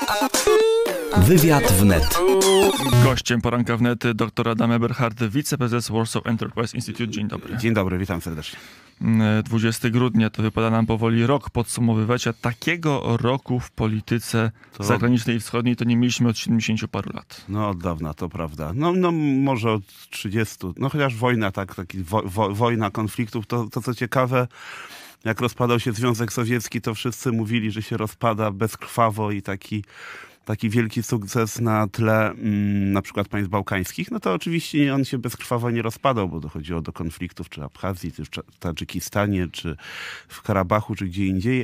Wywiad wnet. Gościem poranka wnet dr Adam Eberhard, wiceprezes Warsaw Enterprise Institute. Dzień dobry. Dzień dobry, witam serdecznie. 20 grudnia to wypada nam powoli rok podsumowywać, a takiego roku w polityce zagranicznej i wschodniej to nie mieliśmy od 70 paru lat. No od dawna, to prawda. No może od 30. No chociaż wojna, wojna konfliktów, to co ciekawe, jak rozpadał się Związek Sowiecki, to wszyscy mówili, że się rozpada bezkrwawo i taki wielki sukces na tle na przykład państw bałkańskich, no to oczywiście on się bezkrwawo nie rozpadał, bo dochodziło do konfliktów czy w Abchazji, czy w Tadżykistanie, czy w Karabachu, czy gdzie indziej,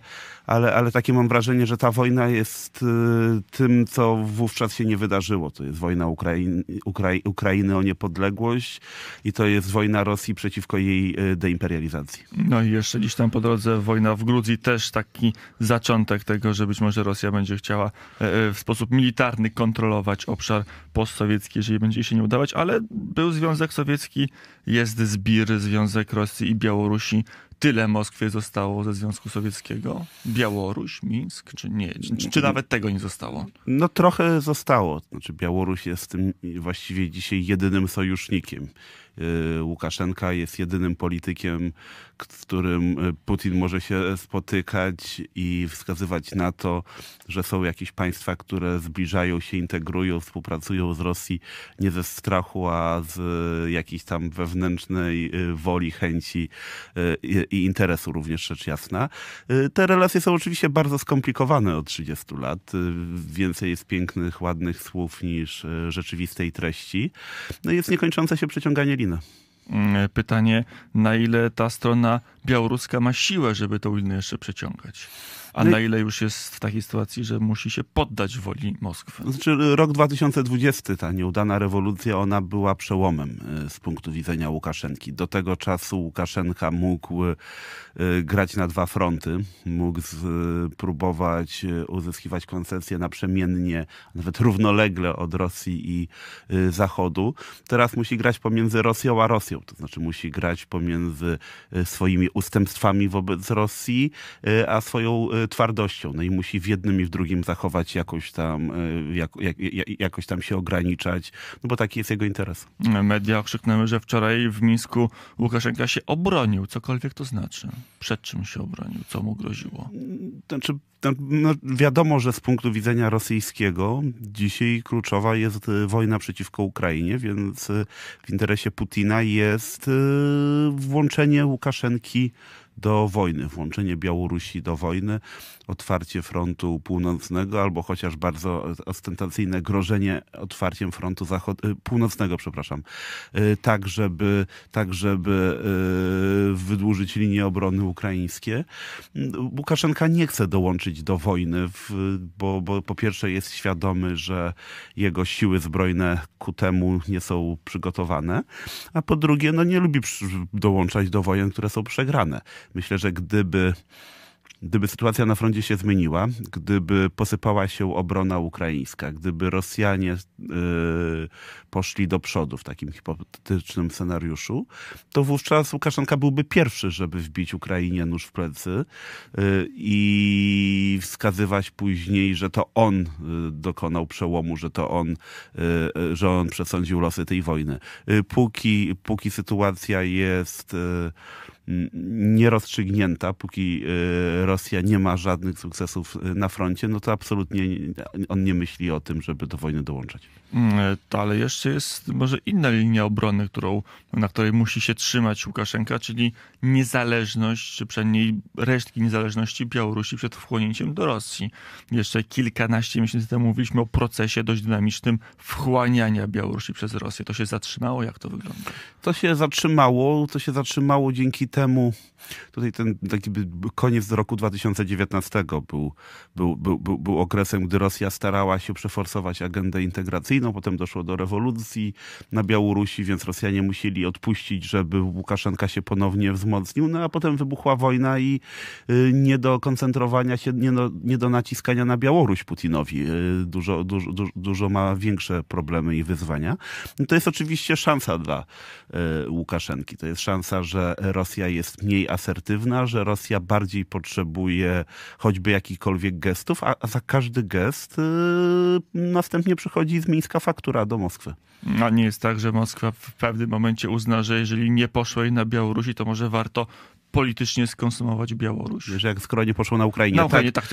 ale takie mam wrażenie, że ta wojna jest tym, co wówczas się nie wydarzyło. To jest wojna Ukrainy o niepodległość i to jest wojna Rosji przeciwko jej deimperializacji. No i jeszcze gdzieś tam po drodze wojna w Gruzji, też taki zaczątek tego, że być może Rosja będzie chciała w sposób militarny kontrolować obszar postsowiecki, jeżeli będzie się nie udawać, ale był Związek Sowiecki, jest zbir, Związek Rosji i Białorusi. Tyle Moskwie zostało ze Związku Sowieckiego? Białoruś, Mińsk, czy nie? Czy nawet tego nie zostało? No trochę zostało. Znaczy Białoruś jest tym właściwie dzisiaj jedynym sojusznikiem. Łukaszenka jest jedynym politykiem, z którym Putin może się spotykać i wskazywać na to, że są jakieś państwa, które zbliżają się, integrują, współpracują z Rosji nie ze strachu, a z jakiejś tam wewnętrznej woli, chęci i interesu również, rzecz jasna. Te relacje są oczywiście bardzo skomplikowane od 30 lat. Więcej jest pięknych, ładnych słów niż rzeczywistej treści. No i jest niekończące się przeciąganie liny. Pytanie, na ile ta strona białoruska ma siłę, żeby tą linę jeszcze przeciągać? A na ile już jest w takiej sytuacji, że musi się poddać woli Moskwy? Znaczy rok 2020, ta nieudana rewolucja, ona była przełomem z punktu widzenia Łukaszenki. Do tego czasu Łukaszenka mógł grać na dwa fronty. Mógł próbować uzyskiwać koncesje naprzemiennie, nawet równolegle od Rosji i Zachodu. Teraz musi grać pomiędzy Rosją a Rosją. To znaczy musi grać pomiędzy swoimi ustępstwami wobec Rosji, a swoją twardością. No i musi w jednym i w drugim zachować jakoś tam się ograniczać, no bo taki jest jego interes. Media okrzyknęły, że wczoraj w Mińsku Łukaszenka się obronił, cokolwiek to znaczy. Przed czym się obronił? Co mu groziło? Znaczy, no wiadomo, że z punktu widzenia rosyjskiego dzisiaj kluczowa jest wojna przeciwko Ukrainie, więc w interesie Putina jest włączenie Łukaszenki do wojny, włączenie Białorusi do wojny, otwarcie frontu północnego albo chociaż bardzo ostentacyjne grożenie otwarciem frontu północnego, tak żeby wydłużyć linie obrony ukraińskie. Łukaszenka nie chce dołączyć do wojny, bo po pierwsze jest świadomy, że jego siły zbrojne ku temu nie są przygotowane, a po drugie nie lubi dołączać do wojen, które są przegrane. Myślę, że gdyby sytuacja na froncie się zmieniła, gdyby posypała się obrona ukraińska, gdyby Rosjanie poszli do przodu w takim hipotetycznym scenariuszu, to wówczas Łukaszenka byłby pierwszy, żeby wbić Ukrainie nóż w plecy i wskazywać później, że to on dokonał przełomu, że on przesądził losy tej wojny. Póki sytuacja jest nierozstrzygnięta, póki Rosja nie ma żadnych sukcesów na froncie, no to absolutnie on nie myśli o tym, żeby do wojny dołączać. Ale jeszcze jest może inna linia obrony, na której musi się trzymać Łukaszenka, czyli niezależność, czy przynajmniej resztki niezależności Białorusi przed wchłonięciem do Rosji. Jeszcze kilkanaście miesięcy temu mówiliśmy o procesie dość dynamicznym wchłaniania Białorusi przez Rosję. To się zatrzymało? Jak to wygląda? To się zatrzymało dzięki temu, tutaj ten taki koniec roku 2019 był okresem, gdy Rosja starała się przeforsować agendę integracyjną, potem doszło do rewolucji na Białorusi, więc Rosjanie musieli odpuścić, żeby Łukaszenka się ponownie wzmocnił, no a potem wybuchła wojna i nie do koncentrowania się, nie do naciskania na Białoruś Putinowi. Dużo ma większe problemy i wyzwania. No to jest oczywiście szansa dla Łukaszenki. To jest szansa, że Rosja jest mniej asertywna, że Rosja bardziej potrzebuje choćby jakichkolwiek gestów, a za każdy gest następnie przychodzi z Mińska faktura do Moskwy. A nie jest tak, że Moskwa w pewnym momencie uzna, że jeżeli nie poszło jej na Białorusi, to może warto politycznie skonsumować Białoruś. Że jak skoro nie poszło na Ukrainie. Na Ukrainie, tak.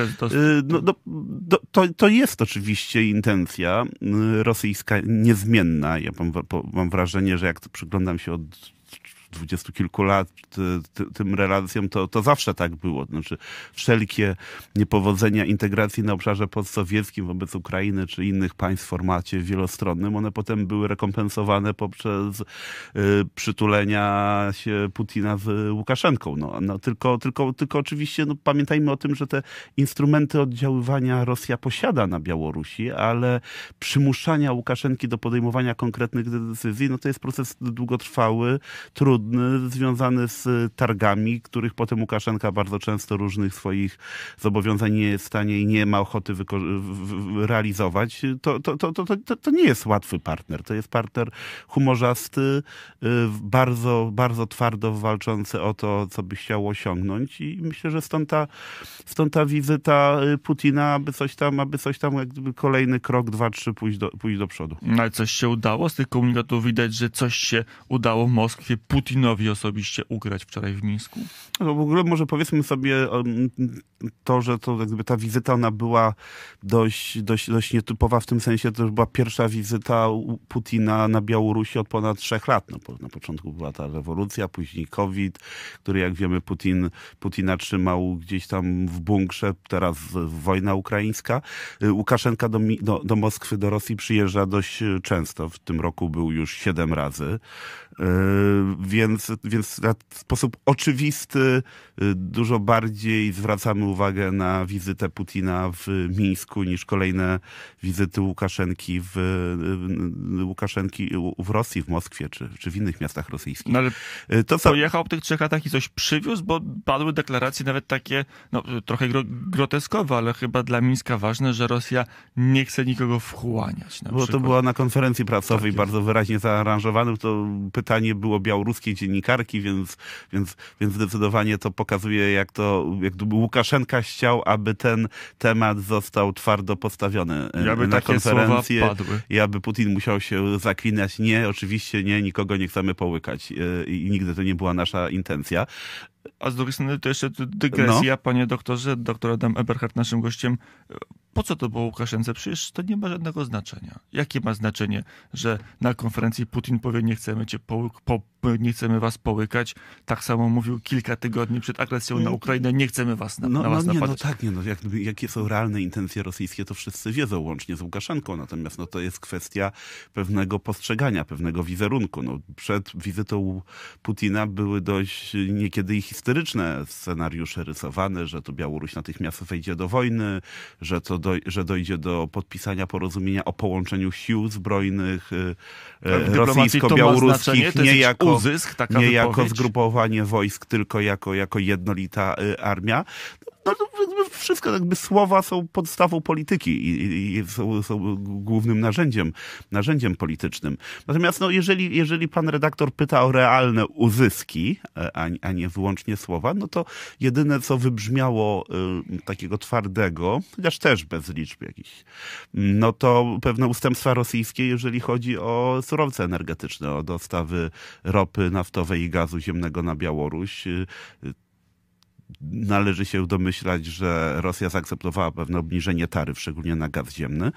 To jest oczywiście intencja rosyjska niezmienna. Ja mam wrażenie, że jak przyglądam się od 20 kilku lat tym relacjom, to zawsze tak było. Znaczy wszelkie niepowodzenia integracji na obszarze postsowieckim wobec Ukrainy czy innych państw w formacie wielostronnym, one potem były rekompensowane poprzez przytulenia się Putina z Łukaszenką. Tylko oczywiście pamiętajmy o tym, że te instrumenty oddziaływania Rosja posiada na Białorusi, ale przymuszania Łukaszenki do podejmowania konkretnych decyzji, to jest proces długotrwały, trudny, związany z targami, których potem Łukaszenka bardzo często różnych swoich zobowiązań nie jest w stanie i nie ma ochoty realizować. To nie jest łatwy partner. To jest partner humorzasty, bardzo, bardzo twardo walczący o to, co by chciał osiągnąć i myślę, że stąd ta wizyta Putina, aby coś tam jak gdyby kolejny krok, 2, 3 pójść do przodu. Ale coś się udało? Z tych komunikatów widać, że coś się udało Moskwie, Putinowi osobiście ugrać wczoraj w Mińsku? No w ogóle może powiedzmy sobie że to jakby ta wizyta ona była dość nietypowa w tym sensie, to już była pierwsza wizyta Putina na Białorusi od ponad 3 lat. Na początku była ta rewolucja, później COVID, który jak wiemy Putina trzymał gdzieś tam w bunkrze, teraz wojna ukraińska. Łukaszenka do Moskwy, do Rosji przyjeżdża dość często. W tym roku był już 7 razy. Więc w sposób oczywisty dużo bardziej zwracamy uwagę na wizytę Putina w Mińsku niż kolejne wizyty Łukaszenki w Rosji, w Moskwie czy w innych miastach rosyjskich. No ale pojechał w tych 3 latach i coś przywiózł, bo padły deklaracje nawet takie trochę groteskowe, ale chyba dla Mińska ważne, że Rosja nie chce nikogo wchłaniać. Bo to było na konferencji prasowej tak bardzo wyraźnie zaaranżowanym. To pytanie było białoruskiej dziennikarki, więc zdecydowanie to pokazuje, jak gdyby Łukaszenka chciał, aby ten temat został twardo postawiony na konferencję i aby Putin musiał się zaklinać. Nie, oczywiście nie, nikogo nie chcemy połykać i nigdy to nie była nasza intencja. A z drugiej strony to jeszcze dygresja, panie doktorze, doktor Adam Eberhard naszym gościem. Po co to było Łukaszence? Przecież to nie ma żadnego znaczenia. Jakie ma znaczenie, że na konferencji Putin powie, nie chcemy nie chcemy was połykać. Tak samo mówił kilka tygodni przed agresją na Ukrainę, nie chcemy was napadać. Jakie są realne intencje rosyjskie, to wszyscy wiedzą, łącznie z Łukaszenką. Natomiast to jest kwestia pewnego postrzegania, pewnego wizerunku. Przed wizytą Putina były dość niekiedy i historyczne scenariusze rysowane, że to Białoruś natychmiast wejdzie do wojny, że dojdzie do podpisania porozumienia o połączeniu sił zbrojnych rosyjsko-białoruskich, nie jako zgrupowanie wojsk, tylko jako jednolita armia. Wszystko jakby słowa są podstawą polityki i są głównym narzędziem politycznym. Natomiast jeżeli pan redaktor pyta o realne uzyski, a nie wyłącznie słowa, to jedyne co wybrzmiało takiego twardego, chociaż też bez liczb jakichś, to pewne ustępstwa rosyjskie, jeżeli chodzi o surowce energetyczne, o dostawy ropy naftowej i gazu ziemnego na Białoruś. Należy się domyślać, że Rosja zaakceptowała pewne obniżenie taryf, szczególnie na gaz ziemny.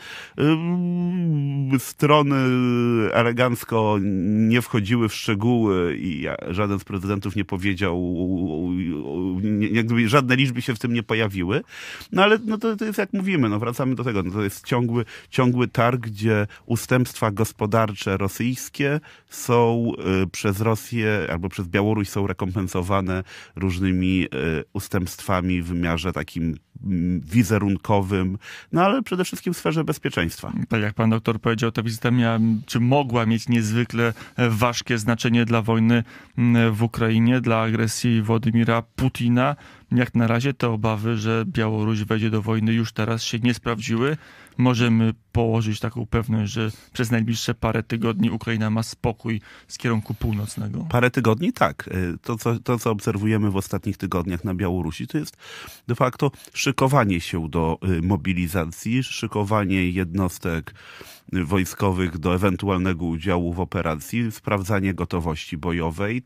Strony elegancko nie wchodziły w szczegóły i żaden z prezydentów nie powiedział, jakby żadne liczby się w tym nie pojawiły. Ale to jest jak mówimy, wracamy do tego. To jest ciągły targ, gdzie ustępstwa gospodarcze rosyjskie są przez Rosję albo przez Białoruś są rekompensowane różnymi ustępstwami w wymiarze takim wizerunkowym, no ale przede wszystkim w sferze bezpieczeństwa. Tak jak pan doktor powiedział, ta wizyta mogła mieć niezwykle ważkie znaczenie dla wojny w Ukrainie, dla agresji Władimira Putina. Jak na razie te obawy, że Białoruś wejdzie do wojny, już teraz się nie sprawdziły. Możemy położyć taką pewność, że przez najbliższe parę tygodni Ukraina ma spokój z kierunku północnego. Parę tygodni tak. To, co obserwujemy w ostatnich tygodniach na Białorusi, to jest de facto szykowanie się do mobilizacji, szykowanie jednostek wojskowych do ewentualnego udziału w operacji, sprawdzanie gotowości bojowej.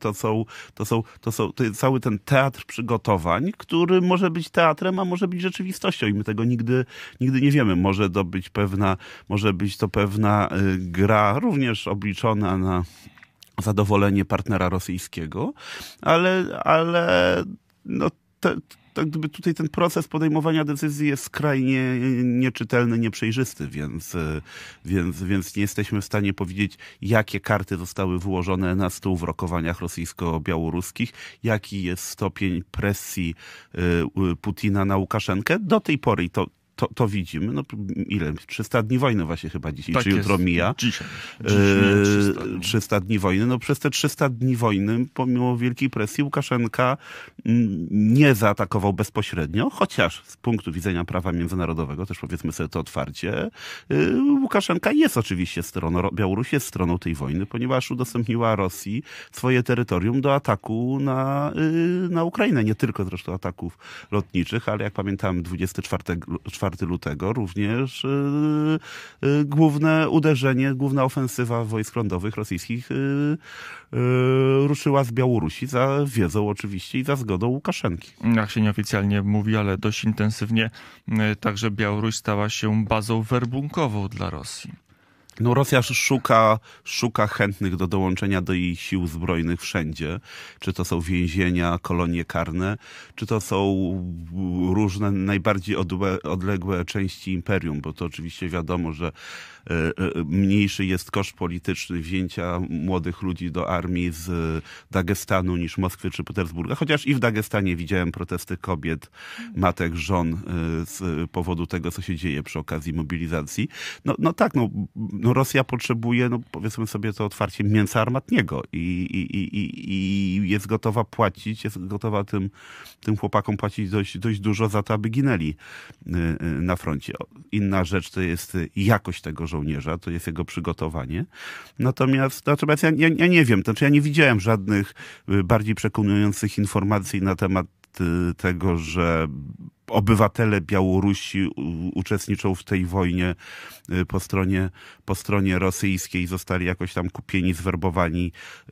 To jest cały ten teatr przygotowań, który może być teatrem, a może być rzeczywistością i my tego nigdy nie wiemy. Może być to pewna gra, również obliczona na zadowolenie partnera rosyjskiego, ale no, tak gdyby tutaj ten proces podejmowania decyzji jest skrajnie nieczytelny, nieprzejrzysty, więc nie jesteśmy w stanie powiedzieć, jakie karty zostały wyłożone na stół w rokowaniach rosyjsko-białoruskich, jaki jest stopień presji Putina na Łukaszenkę. Do tej pory to widzimy. No, ile? 300 dni wojny właśnie chyba dzisiaj, tak czy jutro mija. Dzisiaj 300 dni wojny. No przez te 300 dni wojny, pomimo wielkiej presji, Łukaszenka nie zaatakował bezpośrednio, chociaż z punktu widzenia prawa międzynarodowego, też powiedzmy sobie to otwarcie, Łukaszenka jest oczywiście Białoruś jest stroną tej wojny, ponieważ udostępniła Rosji swoje terytorium do ataku na Ukrainę. Nie tylko zresztą ataków lotniczych, ale jak pamiętamy 24 lutego również główne uderzenie, główna ofensywa wojsk lądowych rosyjskich ruszyła z Białorusi za wiedzą oczywiście i za zgodą Łukaszenki. Jak się nieoficjalnie mówi, ale dość intensywnie, także Białoruś stała się bazą werbunkową dla Rosji. No Rosja szuka chętnych do dołączenia do jej sił zbrojnych wszędzie. Czy to są więzienia, kolonie karne, czy to są różne najbardziej odległe części imperium, bo to oczywiście wiadomo, że mniejszy jest koszt polityczny wzięcia młodych ludzi do armii z Dagestanu niż Moskwy czy Petersburga, chociaż i w Dagestanie widziałem protesty kobiet, matek, żon z powodu tego, co się dzieje przy okazji mobilizacji. No Rosja potrzebuje, no powiedzmy sobie to otwarcie, mięsa armatniego i jest gotowa płacić, jest gotowa tym chłopakom płacić dość dużo za to, aby ginęli na froncie. Inna rzecz to jest jakość tego żołnierza, to jest jego przygotowanie. Natomiast ja nie wiem, ja nie widziałem żadnych bardziej przekonujących informacji na temat tego, że obywatele Białorusi uczestniczą w tej wojnie po stronie rosyjskiej, zostali jakoś tam kupieni, zwerbowani,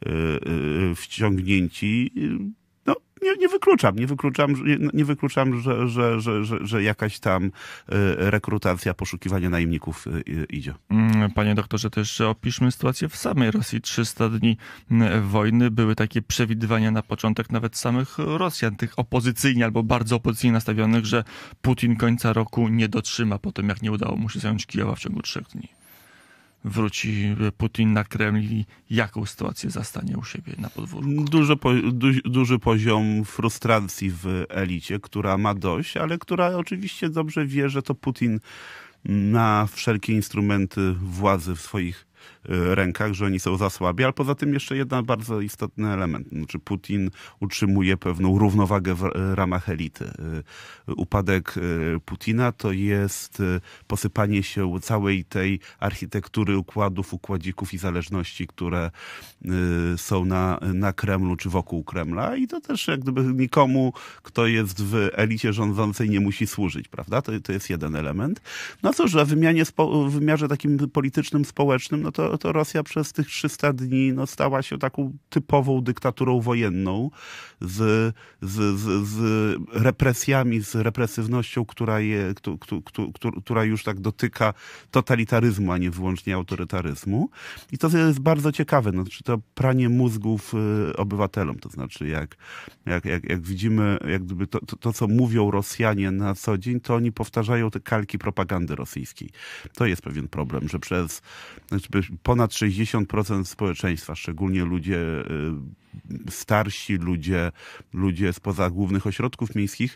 wciągnięci. No, nie wykluczam, że jakaś tam rekrutacja, poszukiwanie najemników idzie. Panie doktorze, też opiszmy sytuację w samej Rosji. 300 dni wojny. Były takie przewidywania na początek nawet samych Rosjan, tych opozycyjnie albo bardzo opozycyjnie nastawionych, że Putin końca roku nie dotrzyma po tym, jak nie udało mu się zająć Kijowa w ciągu 3 dni. Wróci Putin na Kreml i jaką sytuację zastanie u siebie na podwórku? Duży poziom frustracji w elicie, która ma dość, ale która oczywiście dobrze wie, że to Putin ma wszelkie instrumenty władzy w swoich rękach, że oni są za słabi, ale poza tym jeszcze jeden bardzo istotny element. Znaczy Putin utrzymuje pewną równowagę w ramach elity. Upadek Putina to jest posypanie się całej tej architektury układów, układzików i zależności, które są na Kremlu czy wokół Kremla i to też jak gdyby nikomu, kto jest w elicie rządzącej, nie musi służyć, prawda? To jest jeden element. No cóż, a w wymiarze takim politycznym, społecznym, no to Rosja przez tych 300 dni stała się taką typową dyktaturą wojenną z represjami, z represywnością, która już tak dotyka totalitaryzmu, a nie wyłącznie autorytaryzmu. I to jest bardzo ciekawe. Znaczy to pranie mózgów obywatelom. To znaczy jak widzimy, jak gdyby to, co mówią Rosjanie na co dzień, to oni powtarzają te kalki propagandy rosyjskiej. To jest pewien problem, że przez ponad 60% społeczeństwa, szczególnie ludzie starsi ludzie spoza głównych ośrodków miejskich,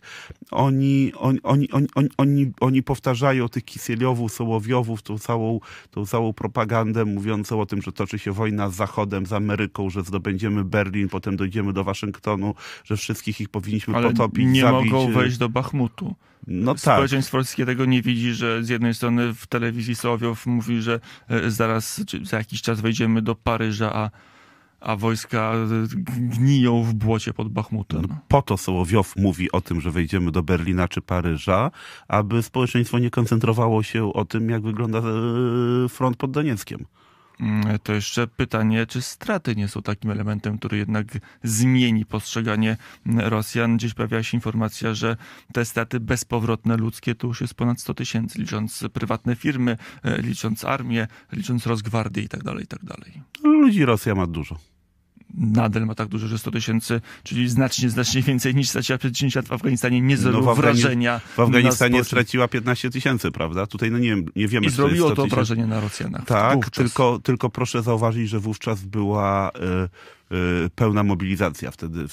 oni powtarzają tych Kisieliowów, Sołowiowów, tą całą propagandę mówiącą o tym, że toczy się wojna z Zachodem, z Ameryką, że zdobędziemy Berlin, potem dojdziemy do Waszyngtonu, że wszystkich ich powinniśmy Ale potopić, nie zabić. mogą wejść do Bachmutu. No tak. Społeczeństwo polskie tego nie widzi, że z jednej strony w telewizji Sołowiow mówi, że zaraz, czy za jakiś czas wejdziemy do Paryża, a wojska gniją w błocie pod Bachmutem. No, po to Sołowiow mówi o tym, że wejdziemy do Berlina czy Paryża, aby społeczeństwo nie koncentrowało się o tym, jak wygląda front pod Donieckiem. To jeszcze pytanie, czy straty nie są takim elementem, który jednak zmieni postrzeganie Rosjan. Gdzieś pojawia się informacja, że te straty bezpowrotne ludzkie to już jest ponad 100 000, licząc prywatne firmy, licząc armię, licząc Rosgwardię i tak dalej, i tak dalej. Ludzi Rosja ma dużo. Nadal ma tak dużo, że 100 000, czyli znacznie więcej niż straciła przez 10 lat w Afganistanie. Nie zrobiło wrażenia. W Afganistanie straciła 15 000, prawda? Tutaj nie wiemy, I czy zrobiło to to 100 000. wrażenie na Rosjanach. Tak, tylko proszę zauważyć, że wówczas była pełna mobilizacja.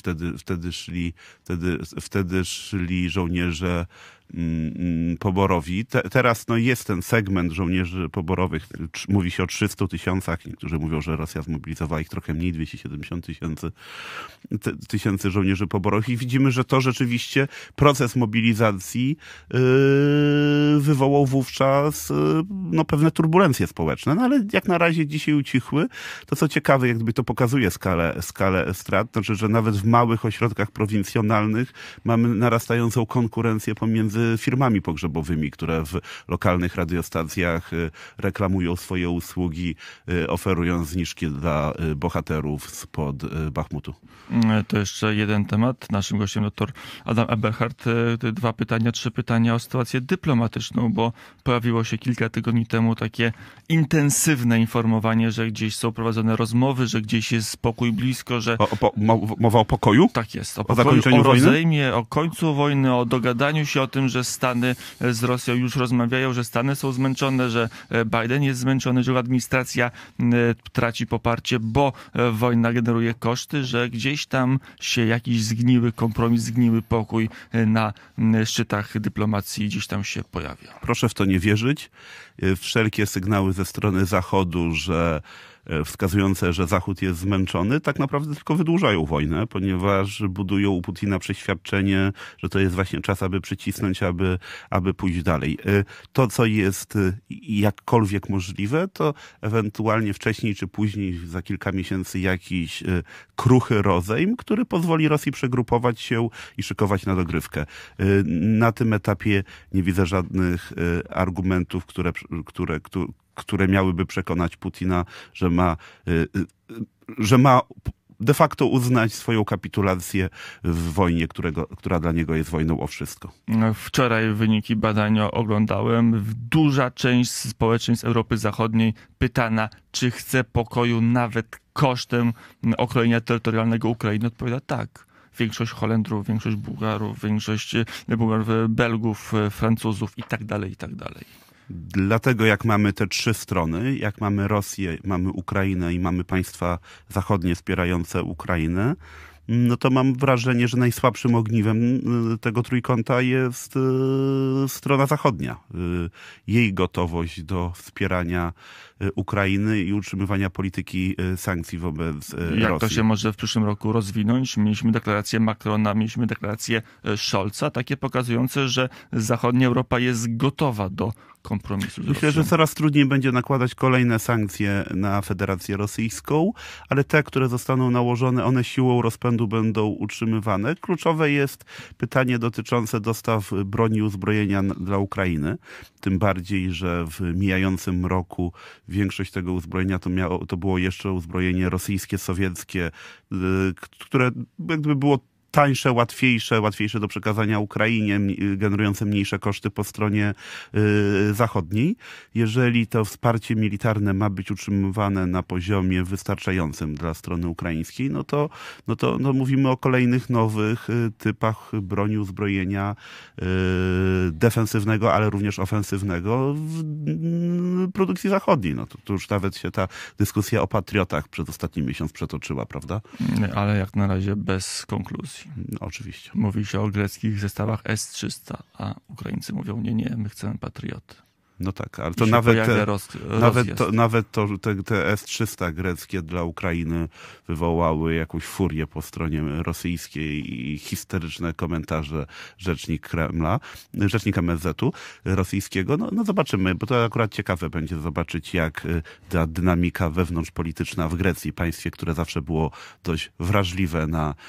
Wtedy szli żołnierze poborowi. Teraz jest ten segment żołnierzy poborowych. Mówi się o 300 000. Niektórzy mówią, że Rosja zmobilizowała ich trochę mniej, 270 000 żołnierzy poborowych. I widzimy, że to rzeczywiście proces mobilizacji wywołał wówczas pewne turbulencje społeczne. No ale jak na razie dzisiaj ucichły. To co ciekawe, jak gdyby to pokazuje skalę strat, znaczy, że nawet w małych ośrodkach prowincjonalnych mamy narastającą konkurencję pomiędzy firmami pogrzebowymi, które w lokalnych radiostacjach reklamują swoje usługi, oferując zniżki dla bohaterów spod Bachmutu. To jeszcze jeden temat. Naszym gościem dr Adam Eberhard. 2 pytania, 3 pytania o sytuację dyplomatyczną, bo pojawiło się kilka tygodni temu takie intensywne informowanie, że gdzieś są prowadzone rozmowy, że gdzieś jest spokój blisko, że... Mowa o pokoju? Tak jest. O pokoju, zakończeniu wojny? rozejmie, o końcu wojny, o dogadaniu się o tym, że Stany z Rosją już rozmawiają, że Stany są zmęczone, że Biden jest zmęczony, że administracja traci poparcie, bo wojna generuje koszty, że gdzieś tam się jakiś zgniły kompromis, zgniły pokój na szczytach dyplomacji gdzieś tam się pojawia. Proszę w to nie wierzyć. Wszelkie sygnały ze strony Zachodu, wskazujące, że Zachód jest zmęczony, tak naprawdę tylko wydłużają wojnę, ponieważ budują u Putina przeświadczenie, że to jest właśnie czas, aby przycisnąć, aby pójść dalej. To, co jest jakkolwiek możliwe, to ewentualnie wcześniej czy później, za kilka miesięcy, jakiś kruchy rozejm, który pozwoli Rosji przegrupować się i szykować na dogrywkę. Na tym etapie nie widzę żadnych argumentów, które miałyby przekonać Putina, że ma de facto uznać swoją kapitulację w wojnie, która dla niego jest wojną o wszystko. Wczoraj wyniki badania oglądałem. Duża część społeczeństw Europy Zachodniej pytana, czy chce pokoju nawet kosztem okrojenia terytorialnego Ukrainy. Odpowiada tak. Większość Holendrów, większość Bułgarów, większość Belgów, Francuzów i tak dalej, i tak dalej. Dlatego jak mamy te 3 strony, jak mamy Rosję, mamy Ukrainę i mamy państwa zachodnie wspierające Ukrainę, no to mam wrażenie, że najsłabszym ogniwem tego trójkąta jest strona zachodnia. Jej gotowość do wspierania Ukrainy i utrzymywania polityki sankcji wobec Rosji. Jak to się może w przyszłym roku rozwinąć? Mieliśmy deklarację Macrona, mieliśmy deklarację Scholza, takie pokazujące, że zachodnia Europa jest gotowa do kompromisu z Myślę, Rosją. że coraz trudniej będzie nakładać kolejne sankcje na Federację Rosyjską, ale te, które zostaną nałożone, one siłą rozpędu będą utrzymywane. Kluczowe jest pytanie dotyczące dostaw broni i uzbrojenia dla Ukrainy. Tym bardziej, że w mijającym roku większość tego uzbrojenia to było jeszcze uzbrojenie rosyjskie, sowieckie, które jakby było tańsze, łatwiejsze do przekazania Ukrainie, generujące mniejsze koszty po stronie zachodniej. Jeżeli to wsparcie militarne ma być utrzymywane na poziomie wystarczającym dla strony ukraińskiej, no to mówimy o kolejnych nowych typach broni, uzbrojenia defensywnego, ale również ofensywnego w produkcji zachodniej. No to już nawet się ta dyskusja o patriotach przez ostatni miesiąc przetoczyła, prawda? Ale jak na razie bez konkluzji. No, oczywiście. Mówi się o greckich zestawach S-300, a Ukraińcy mówią nie, my chcemy patrioty. No tak, ale to nawet te S-300 greckie dla Ukrainy wywołały jakąś furię po stronie rosyjskiej i histeryczne komentarze rzecznik MSZ-u rosyjskiego. No zobaczymy, bo to akurat ciekawe będzie zobaczyć, jak ta dynamika wewnątrzpolityczna w Grecji, państwie, które zawsze było dość wrażliwe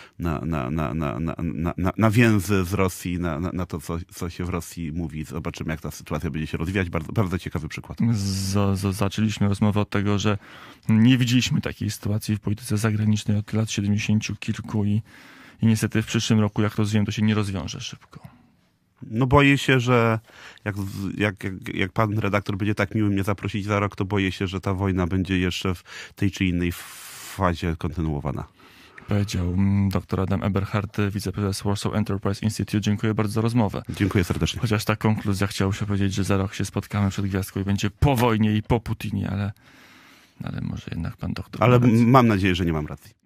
na więzy z Rosji, na to, co się w Rosji mówi. Zobaczymy, jak ta sytuacja będzie się rozwijać. Bardzo ciekawy przykład. Zaczęliśmy rozmowę od tego, że nie widzieliśmy takiej sytuacji w polityce zagranicznej od lat 70 kilku i niestety w przyszłym roku, jak rozumiem, to się nie rozwiąże szybko. No boję się, że jak pan redaktor będzie tak miły mnie zaprosić za rok, to boję się, że ta wojna będzie jeszcze w tej czy innej fazie kontynuowana. Powiedział dr Adam Eberhard, wiceprezes Warsaw Enterprise Institute. Dziękuję bardzo za rozmowę. Dziękuję serdecznie. Chociaż ta konkluzja, chciało się powiedzieć, że za rok się spotkamy przed gwiazdką i będzie po wojnie i po Putinie, ale może jednak pan doktor... Ale mam nadzieję, że nie mam racji.